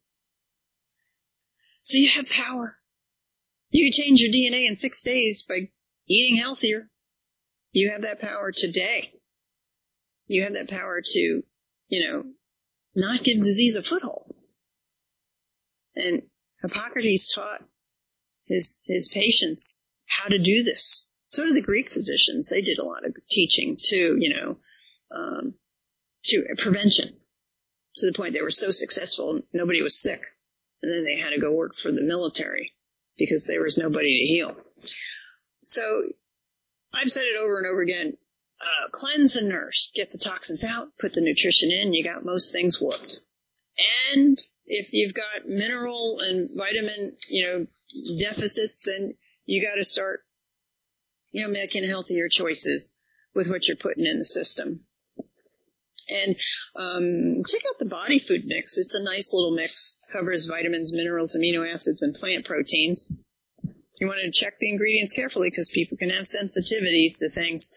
So you have power. You can change your D N A in six days by eating healthier. You have that power today. You have that power to, you know, not give disease a foothold. And Hippocrates taught his his patients how to do this. So did the Greek physicians. They did a lot of teaching to, you know, um, to prevention, to the point they were so successful, nobody was sick. And then they had to go work for the military because there was nobody to heal. So I've said it over and over again, uh, cleanse and nurse. Get the toxins out, put the nutrition in, you got most things whooped. And if you've got mineral and vitamin, you know, deficits, then you got to start, you know, making healthier choices with what you're putting in the system. And um, check out the Body Food Mix. It's a nice little mix. Covers vitamins, minerals, amino acids, and plant proteins. You want to check the ingredients carefully because people can have sensitivities to things.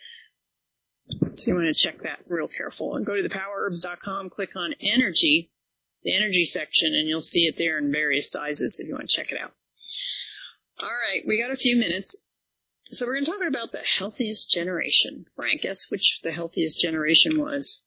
So you want to check that real careful. And go to the power herbs dot com, click on energy, the energy section, and you'll see it there in various sizes if you want to check it out. All right, we got a few minutes. So we're going to talk about the healthiest generation. Frank, guess which the healthiest generation was?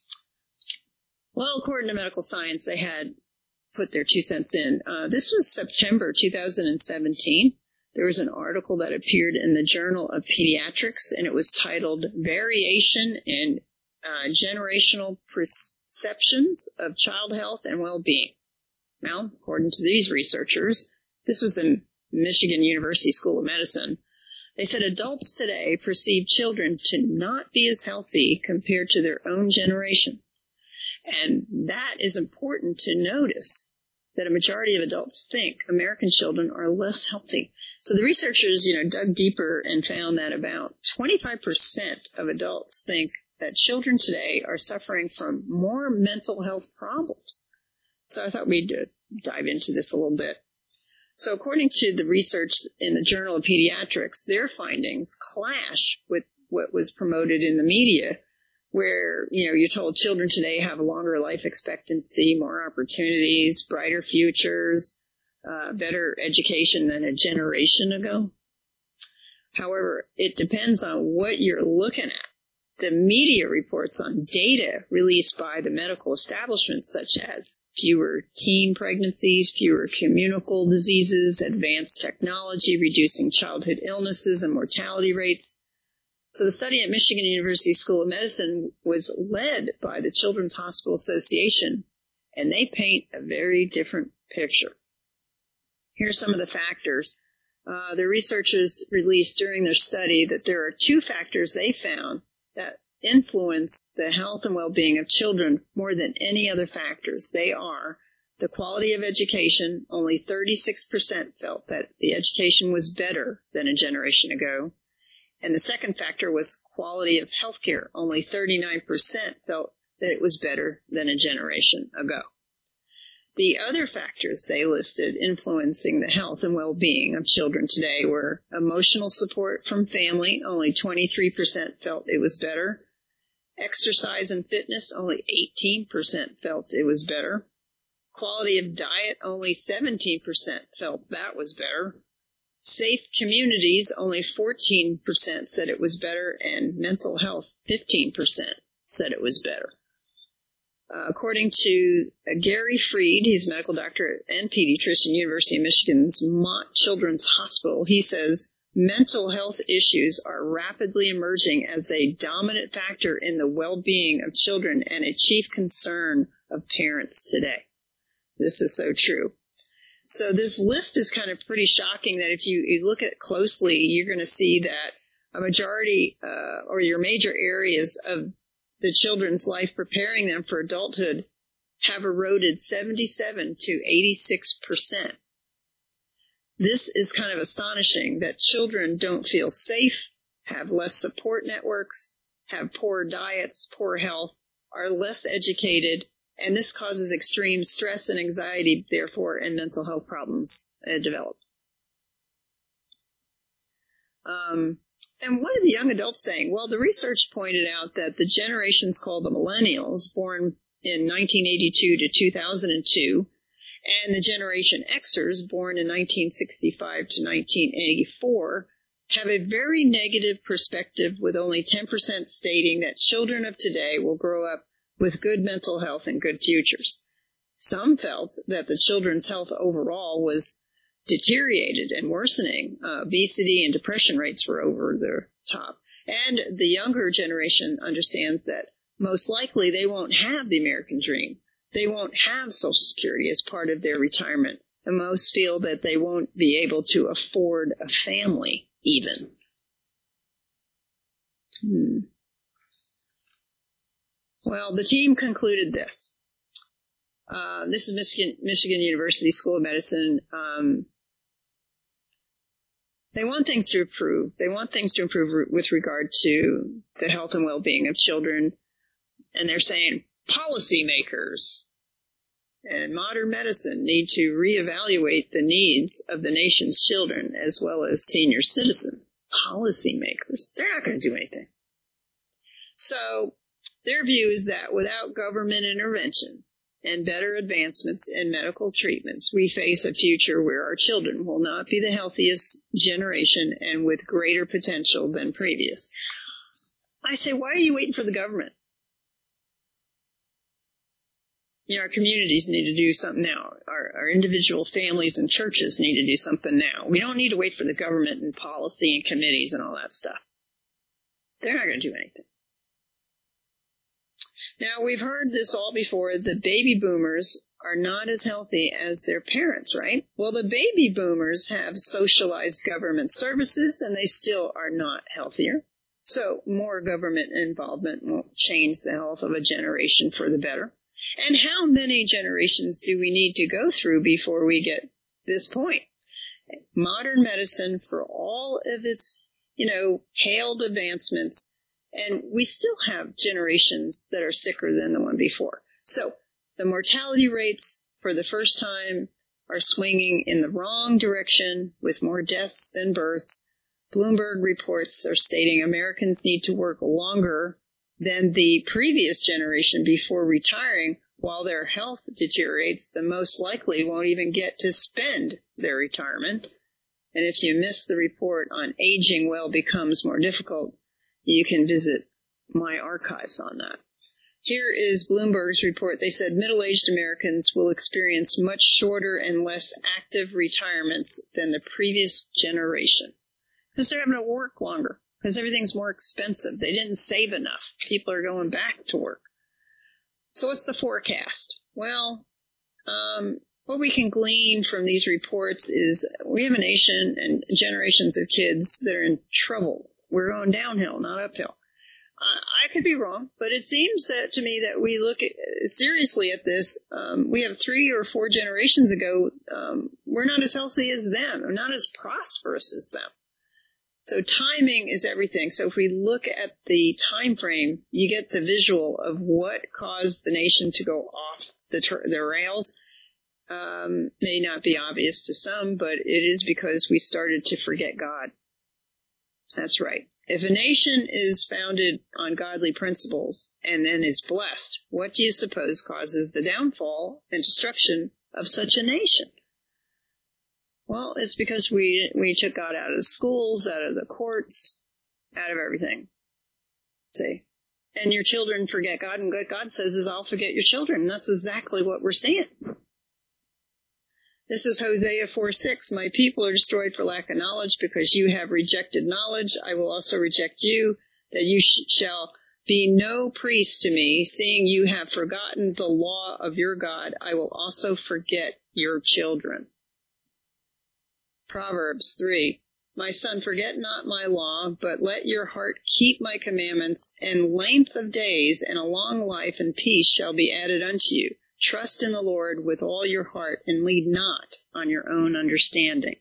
Well, according to medical science, they had put their two cents in. Uh, this was September two thousand seventeen. There was an article that appeared in the Journal of Pediatrics, and it was titled Variation in uh, Generational Perceptions of Child Health and Well-Being. Now, according to these researchers, this was the Michigan University School of Medicine. They said adults today perceive children to not be as healthy compared to their own generation. And that is important to notice, that a majority of adults think American children are less healthy. So the researchers, you know, dug deeper and found that about twenty-five percent of adults think that children today are suffering from more mental health problems. So I thought we'd uh, dive into this a little bit. So according to the research in the Journal of Pediatrics, their findings clash with what was promoted in the media, where, you know, you're told children today have a longer life expectancy, more opportunities, brighter futures, uh, better education than a generation ago. However, it depends on what you're looking at. The media reports on data released by the medical establishments, such as fewer teen pregnancies, fewer communicable diseases, advanced technology, reducing childhood illnesses and mortality rates. So the study at Michigan University School of Medicine was led by the Children's Hospital Association, and they paint a very different picture. Here are some of the factors. Uh, the researchers released during their study that there are two factors they found that influence the health and well-being of children more than any other factors. They are the quality of education. Only thirty-six percent felt that the education was better than a generation ago. And the second factor was quality of health care. Only thirty-nine percent felt that it was better than a generation ago. The other factors they listed influencing the health and well-being of children today were emotional support from family. Only twenty-three percent felt it was better. Exercise and fitness, only eighteen percent felt it was better. Quality of diet, only seventeen percent felt that was better. Safe communities, only fourteen percent said it was better, and mental health, fifteen percent said it was better. Uh, according to uh, Gary Freed, he's a medical doctor and pediatrician, University of Michigan's Mott Children's Hospital, he says mental health issues are rapidly emerging as a dominant factor in the well-being of children and a chief concern of parents today. This is so true. So this list is kind of pretty shocking that if you, you look at it closely, you're going to see that a majority uh, or your major areas of the children's life preparing them for adulthood have eroded seventy-seven to eighty-six percent. This is kind of astonishing that children don't feel safe, have less support networks, have poor diets, poor health, are less educated, and this causes extreme stress and anxiety, therefore, and mental health problems uh, develop. Um, and what are the young adults saying? Well, the research pointed out that the generations called the millennials, born in nineteen eighty-two to two thousand two, and the Generation Xers, born in nineteen sixty-five to nineteen eighty-four, have a very negative perspective, with only ten percent stating that children of today will grow up with good mental health and good futures. Some felt that the children's health overall was deteriorated and worsening. Uh, obesity and depression rates were over the top. And the younger generation understands that most likely they won't have the American dream. They won't have Social Security as part of their retirement. And most feel that they won't be able to afford a family even. Hmm. Well, the team concluded this. Uh, this is Michigan, Michigan University School of Medicine. Um, they want things to improve. They want things to improve re- with regard to the health and well-being of children. And they're saying policymakers and modern medicine need to reevaluate the needs of the nation's children as well as senior citizens. Policymakers. They're not going to do anything. So their view is that without government intervention and better advancements in medical treatments, we face a future where our children will not be the healthiest generation and with greater potential than previous. I say, why are you waiting for the government? You know, our communities need to do something now. Our, our individual families and churches need to do something now. We don't need to wait for the government and policy and committees and all that stuff. They're not going to do anything. Now, we've heard this all before. The baby boomers are not as healthy as their parents, right? Well, the baby boomers have socialized government services, and they still are not healthier. So more government involvement won't change the health of a generation for the better. And how many generations do we need to go through before we get this point? Modern medicine, for all of its, you know, hailed advancements, and we still have generations that are sicker than the one before. So the mortality rates for the first time, are swinging in the wrong direction with more deaths than births. Bloomberg reports are stating Americans need to work longer than the previous generation before retiring. While their health deteriorates, the most likely won't even get to spend their retirement. And if you missed the report on aging well becomes more difficult, you can visit my archives on that. Here is Bloomberg's report. They said middle-aged Americans will experience much shorter and less active retirements than the previous generation because they're having to work longer, because everything's more expensive. They didn't save enough. People are going back to work. So what's the forecast? Well, um, what we can glean from these reports is we have a nation and generations of kids that are in trouble. We're going downhill, not uphill. Uh, I could be wrong, but it seems that to me that we look at, seriously at this. Um, we have three or four generations ago, um, we're not as healthy as them. We're not as prosperous as them. So timing is everything. So if we look at the time frame, you get the visual of what caused the nation to go off the, ter- the rails. Um, may not be obvious to some, but it is because we started to forget God. That's right. If a nation is founded on godly principles and then is blessed, what do you suppose causes the downfall and destruction of such a nation? Well, it's because we we took God out of the schools, out of the courts, out of everything. See? And your children forget God, and what God says is, I'll forget your children. And that's exactly what we're seeing. This is Hosea four six. My people are destroyed for lack of knowledge, because you have rejected knowledge. I will also reject you, that you sh- shall be no priest to me, seeing you have forgotten the law of your God. I will also forget your children. Proverbs three. My son, forget not my law, but let your heart keep my commandments, and length of days and a long life and peace shall be added unto you. Trust in the Lord with all your heart, and lean not on your own understanding.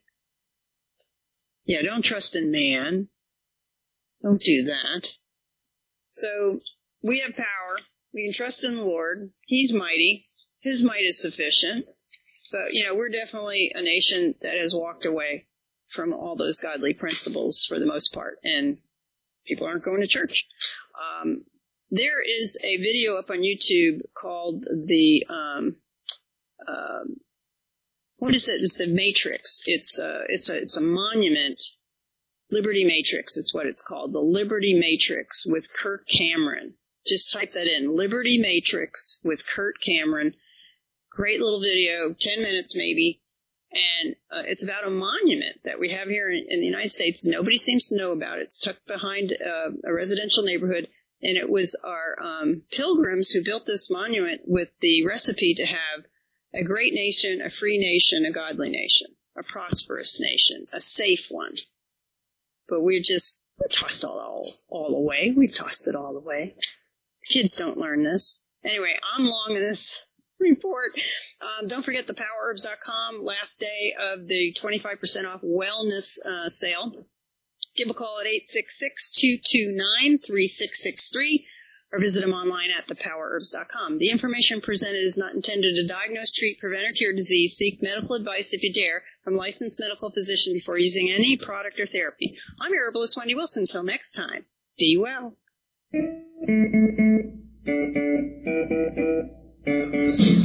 Yeah, don't trust in man. Don't do that. So, we have power. We can trust in the Lord. He's mighty. His might is sufficient. But, you know, we're definitely a nation that has walked away from all those godly principles for the most part, and people aren't going to church. Um, there is a video up on YouTube called the, um, um, what is it? It's the Matrix. It's a, it's a, it's a monument. Liberty Matrix is what it's called. The Liberty Matrix with Kirk Cameron. Just type that in. Liberty Matrix with Kirk Cameron. Great little video, ten minutes maybe, and uh, it's about a monument that we have here in, in the United States. Nobody seems to know about it. It's tucked behind uh, a residential neighborhood, and it was our um, pilgrims who built this monument with the recipe to have a great nation, a free nation, a godly nation, a prosperous nation, a safe one. But we're just we tossed it all, all away. We've tossed it all away. Kids don't learn this. Anyway, I'm long in this report. Um, don't forget the power herbs dot com, last day of the twenty-five percent off wellness uh, sale. Give a call at eight six six, two two nine, three six six three or visit them online at the power herbs dot com. The information presented is not intended to diagnose, treat, prevent, or cure disease. Seek medical advice if you dare from licensed medical physician before using any product or therapy. I'm your herbalist, Wendy Wilson. Until next time, be well.